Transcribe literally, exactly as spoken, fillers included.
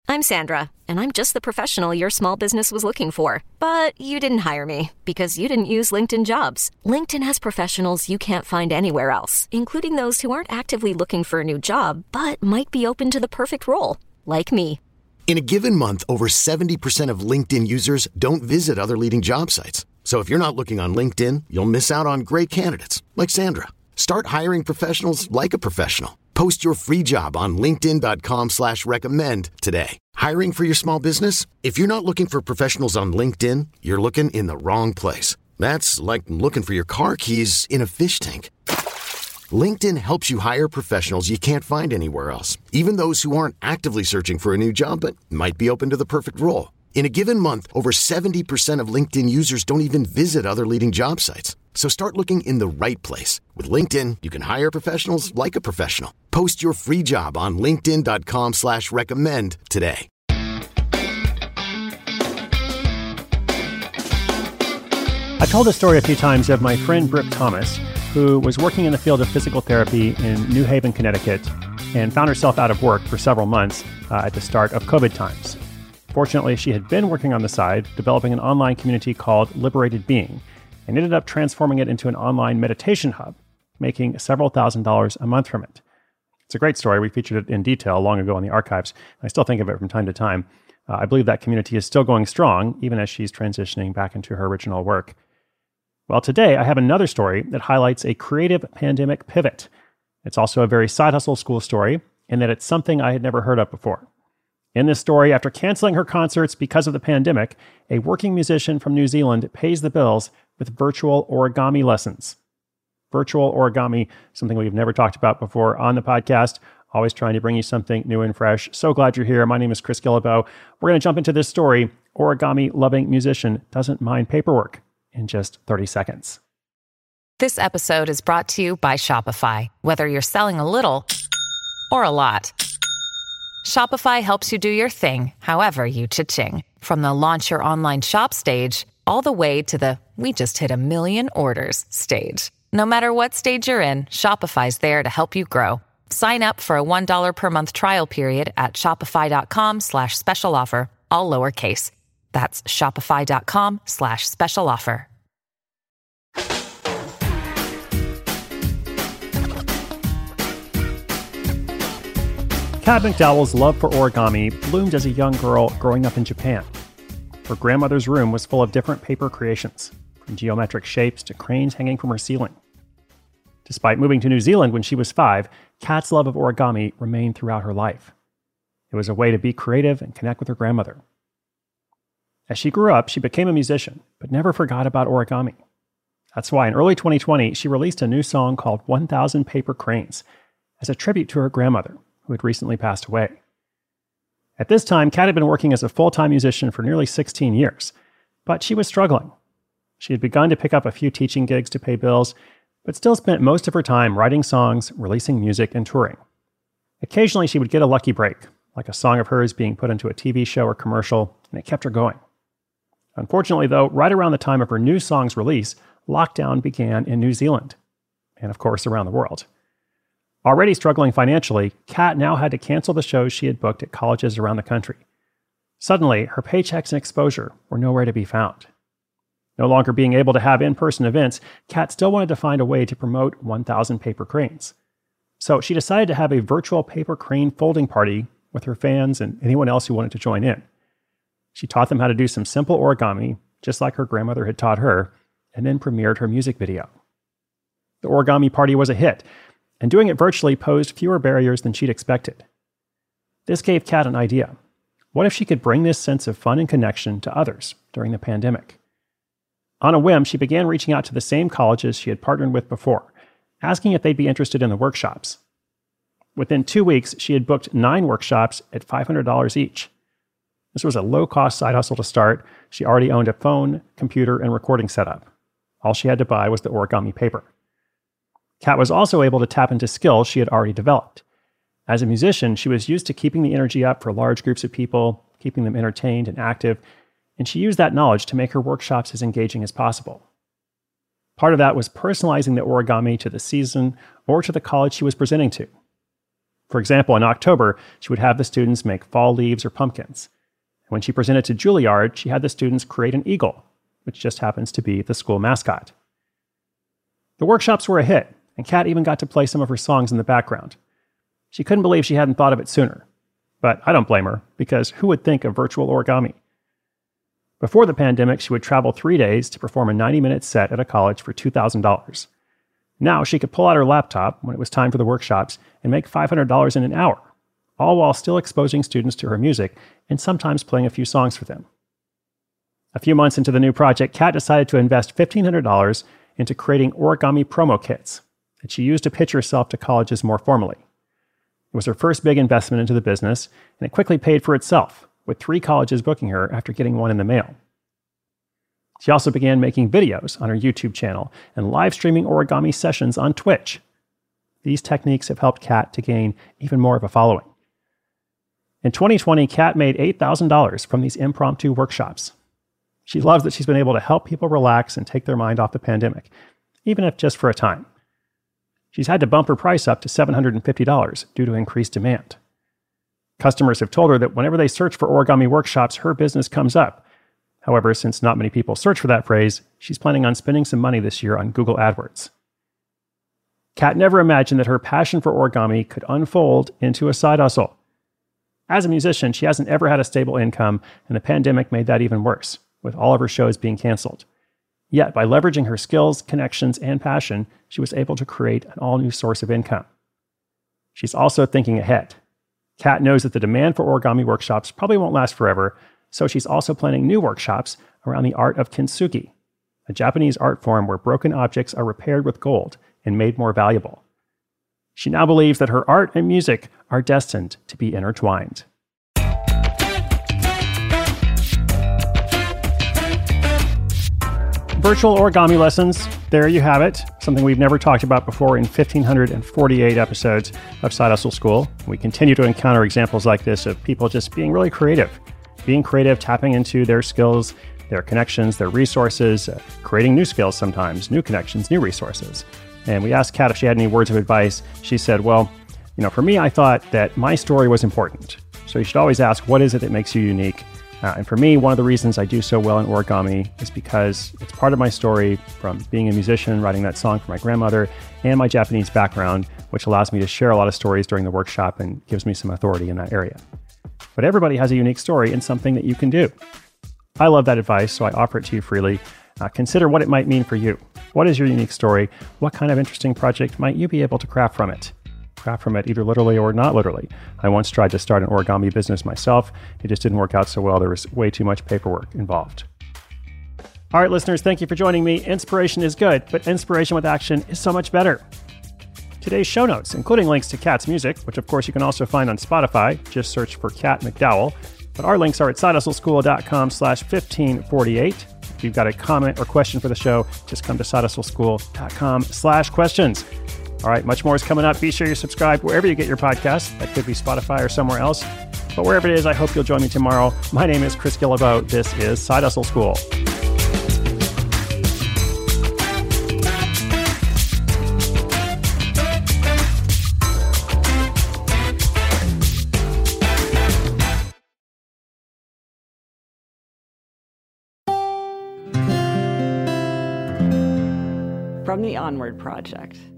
I'm Sandra, and I'm just the professional your small business was looking for. But you didn't hire me because you didn't use LinkedIn Jobs. LinkedIn has professionals you can't find anywhere else, including those who aren't actively looking for a new job, but might be open to the perfect role, like me. In a given month, over seventy percent of LinkedIn users don't visit other leading job sites. So if you're not looking on LinkedIn, you'll miss out on great candidates like Sandra. Start hiring professionals like a professional. Post your free job on linkedin.com slash recommend today. Hiring for your small business? If you're not looking for professionals on LinkedIn, you're looking in the wrong place. That's like looking for your car keys in a fish tank. LinkedIn helps you hire professionals you can't find anywhere else, even those who aren't actively searching for a new job but might be open to the perfect role. In a given month, over seventy percent of LinkedIn users don't even visit other leading job sites. So start looking in the right place. With LinkedIn, you can hire professionals like a professional. Post your free job on linkedin.com slash recommend today. I've told this story a few times of my friend Brooke Thomas, who was working in the field of physical therapy in New Haven, Connecticut, and found herself out of work for several months uh, at the start of COVID times. Fortunately, she had been working on the side, developing an online community called Liberated Being, and ended up transforming it into an online meditation hub, making several thousand dollars a month from it. It's a great story. We featured it in detail long ago in the archives. I still think of it from time to time. Uh, I believe that community is still going strong, even as she's transitioning back into her original work. Well, today I have another story that highlights a creative pandemic pivot. It's also a very side hustle school story, in that it's something I had never heard of before. In this story, after canceling her concerts because of the pandemic, a working musician from New Zealand pays the bills with virtual origami lessons. Virtual origami, something we've never talked about before on the podcast. Always trying to bring you something new and fresh. So glad you're here. My name is Chris Guillebeau. We're going to jump into this story. Origami-loving musician doesn't mind paperwork in just thirty seconds. This episode is brought to you by Shopify. Whether you're selling a little or a lot, Shopify helps you do your thing, however you cha-ching. From the launch your online shop stage, all the way to the we just hit a million orders stage. No matter what stage you're in, Shopify's there to help you grow. Sign up for a one dollar per month trial period at shopify.com slash special offer, all lowercase. That's shopify.com slash special offer. Kat McDowell's love for origami bloomed as a young girl growing up in Japan. Her grandmother's room was full of different paper creations, from geometric shapes to cranes hanging from her ceiling. Despite moving to New Zealand when she was five, Kat's love of origami remained throughout her life. It was a way to be creative and connect with her grandmother. As she grew up, she became a musician, but never forgot about origami. That's why in early twenty twenty, she released a new song called one thousand Paper Cranes as a tribute to her grandmother, who had recently passed away. At this time, Kat had been working as a full-time musician for nearly sixteen years, but she was struggling. She had begun to pick up a few teaching gigs to pay bills, but still spent most of her time writing songs, releasing music, and touring. Occasionally, she would get a lucky break, like a song of hers being put into a T V show or commercial, and it kept her going. Unfortunately, though, right around the time of her new song's release, lockdown began in New Zealand, and of course around the world. Already struggling financially, Kat now had to cancel the shows she had booked at colleges around the country. Suddenly, her paychecks and exposure were nowhere to be found. No longer being able to have in-person events, Kat still wanted to find a way to promote one thousand Paper Cranes. So she decided to have a virtual paper crane folding party with her fans and anyone else who wanted to join in. She taught them how to do some simple origami, just like her grandmother had taught her, and then premiered her music video. The origami party was a hit, and doing it virtually posed fewer barriers than she'd expected. This gave Kat an idea. What if she could bring this sense of fun and connection to others during the pandemic? On a whim, she began reaching out to the same colleges she had partnered with before, asking if they'd be interested in the workshops. Within two weeks, she had booked nine workshops at five hundred dollars each. This was a low-cost side hustle to start. She already owned a phone, computer, and recording setup. All she had to buy was the origami paper. Kat was also able to tap into skills she had already developed. As a musician, she was used to keeping the energy up for large groups of people, keeping them entertained and active, and she used that knowledge to make her workshops as engaging as possible. Part of that was personalizing the origami to the season or to the college she was presenting to. For example, in October, she would have the students make fall leaves or pumpkins. And when she presented to Juilliard, she had the students create an eagle, which just happens to be the school mascot. The workshops were a hit, and Kat even got to play some of her songs in the background. She couldn't believe she hadn't thought of it sooner. But I don't blame her, because who would think of virtual origami? Before the pandemic, she would travel three days to perform a ninety-minute set at a college for two thousand dollars. Now she could pull out her laptop when it was time for the workshops and make five hundred dollars in an hour, all while still exposing students to her music and sometimes playing a few songs for them. A few months into the new project, Kat decided to invest fifteen hundred dollars into creating origami promo kits that she used to pitch herself to colleges more formally. It was her first big investment into the business, and it quickly paid for itself, with three colleges booking her after getting one in the mail. She also began making videos on her YouTube channel and live streaming origami sessions on Twitch. These techniques have helped Kat to gain even more of a following. In twenty twenty, Kat made eight thousand dollars from these impromptu workshops. She loves that she's been able to help people relax and take their mind off the pandemic, even if just for a time. She's had to bump her price up to seven hundred fifty dollars due to increased demand. Customers have told her that whenever they search for origami workshops, her business comes up. However, since not many people search for that phrase, she's planning on spending some money this year on Google AdWords. Kat never imagined that her passion for origami could unfold into a side hustle. As a musician, she hasn't ever had a stable income, and the pandemic made that even worse, with all of her shows being canceled. Yet, by leveraging her skills, connections, and passion, she was able to create an all-new source of income. She's also thinking ahead. Kat knows that the demand for origami workshops probably won't last forever, so she's also planning new workshops around the art of kintsugi, a Japanese art form where broken objects are repaired with gold and made more valuable. She now believes that her art and music are destined to be intertwined. Virtual origami lessons, there you have it. Something we've never talked about before in one thousand five hundred forty-eight episodes of Side Hustle School. We continue to encounter examples like this of people just being really creative. Being creative, tapping into their skills, their connections, their resources, uh, creating new skills sometimes, new connections, new resources. And we asked Kat if she had any words of advice. She said, well, you know, for me, I thought that my story was important. So you should always ask, what is it that makes you unique? Uh, and for me, one of the reasons I do so well in origami is because it's part of my story from being a musician, writing that song for my grandmother, and my Japanese background, which allows me to share a lot of stories during the workshop and gives me some authority in that area. But everybody has a unique story and something that you can do. I love that advice, so I offer it to you freely. Uh, consider what it might mean for you. What is your unique story? What kind of interesting project might you be able to craft from it? Craft from it either literally or not literally. I once tried to start an origami business myself. It just didn't work out so well. There was way too much paperwork involved. All right, listeners, thank you for joining me. Inspiration is good, but inspiration with action is so much better. Today's show notes, including links to Kat's music, which of course you can also find on Spotify. Just search for Kat McDowell. But our links are at sidehustleschool.com slash 1548. If you've got a comment or question for the show, just come to sidehustleschool.com slash questions. All right, much more is coming up. Be sure you subscribe wherever you get your podcasts. That could be Spotify or somewhere else. But wherever it is, I hope you'll join me tomorrow. My name is Chris Guillebeau. This is Side Hustle School. From the Onward Project.